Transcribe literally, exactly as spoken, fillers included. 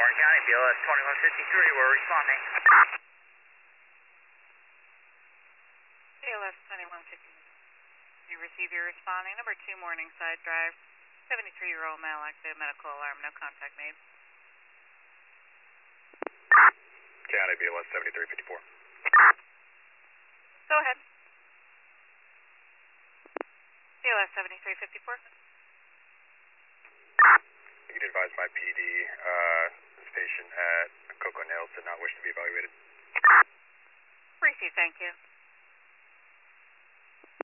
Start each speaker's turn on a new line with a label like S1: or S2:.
S1: Clark County, B L S twenty-one fifty-three, we're responding.
S2: B L S twenty-one fifty-three. You receive your responding. Number two, Morningside Drive. seventy-three-year-old male, active medical alarm, no contact made.
S3: County, B L S seventy-three fifty-four.
S2: Go ahead. B L S seventy-three fifty-four.
S3: You can advise my P D, uh, this patient at Coco Nails did not wish to be evaluated.
S2: Receive, thank you.